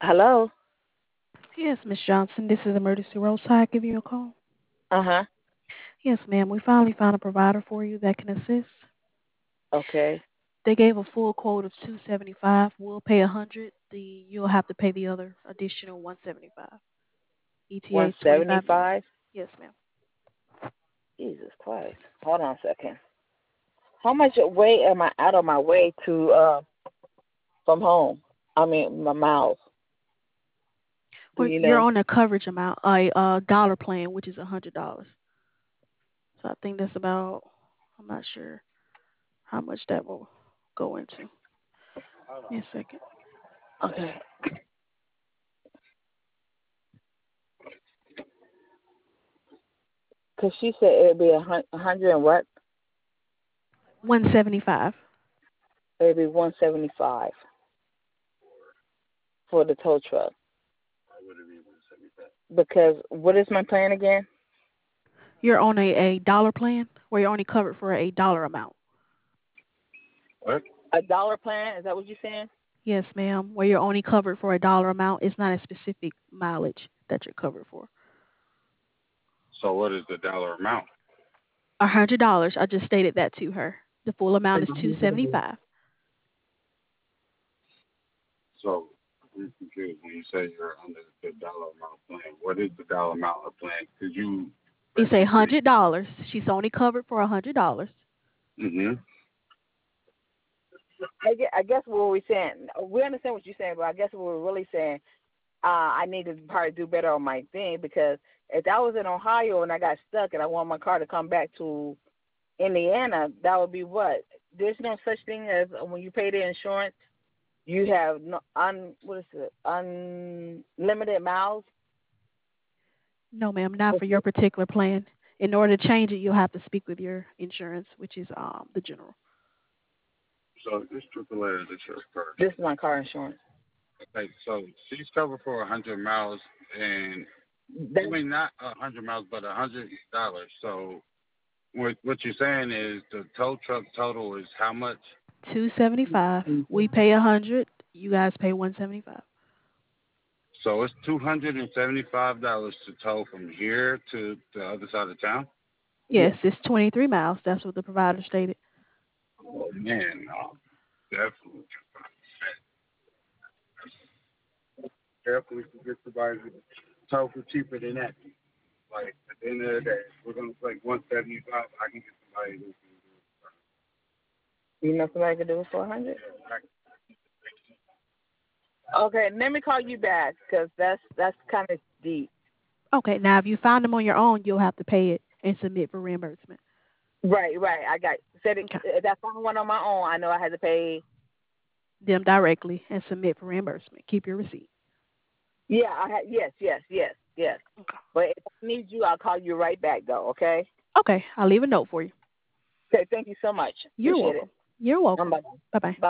Hello? Yes, Miss Johnson, this is Emergency Roadside. Give you a call. Uh-huh. Yes, ma'am. We finally found a provider for you that can assist. Okay. They gave a full quote of 275. We'll pay 100. You'll have to pay the other additional 175. ETA 25 minutes. 175? Yes, ma'am. Jesus Christ. Hold on a second. How much way am I out of my way to from home? I mean my miles. Do Well, you you're know? on a coverage amount, a dollar plan, which is $100. So I think that's about. I'm not sure how much that will go into. Give me a second. Okay. Cause she said it'd be a hundred and what? 175. It'd be 175 for the tow truck. Because what is my plan again? You're on a dollar plan where you're only covered for a dollar amount. What? A dollar plan? Is that what you're saying? Yes, ma'am. Where you're only covered for a dollar amount. It's not a specific mileage that you're covered for. So what is the dollar amount? $100. I just stated that to her. The full amount is 275. So I'm confused when you say you're under the dollar amount plan. What is the dollar amount of plan? Could you It's a basically? $100. She's only covered for $100. Mm-hmm. I guess what we're saying, we understand what you're saying, but I guess what we're really saying, I need to probably do better on my thing because if I was in Ohio and I got stuck and I want my car to come back to Indiana, that would be what? There's no such thing as when you pay the insurance, you have no what is it? Unlimited miles. No, ma'am, not for your particular plan. In order to change it, you'll have to speak with your insurance, which is the general. So this AAA is your first. This is my car insurance. Okay, so she's covered for 100 miles, and I mean not 100 miles, but $100. So what you're saying is the tow truck total is how much? 275. We pay 100. You guys pay 175. So it's $275 to tow from here to the other side of town. Yes, it's 23 miles. That's what the provider stated. Oh man, no, definitely. Definitely can get somebody to tow for cheaper than that. Like at the end of the day, if we're gonna play 175. I can get somebody who can do You know somebody could do it for 100. it. Okay, let me call you back because that's kind of deep. Okay, now if you find them on your own, you'll have to pay it and submit for reimbursement. Right, right. I got said it. Okay. If I found one on my own, I know I had to pay. Them directly and submit for reimbursement. Keep your receipt. Yeah, I had. Yes, yes, yes, yes. Okay. But if I need you, I'll call you right back, though. Okay. Okay, I'll leave a note for you. Okay. Thank you so much. You're Appreciate it. welcome. You're welcome. Bye. Bye bye. Bye.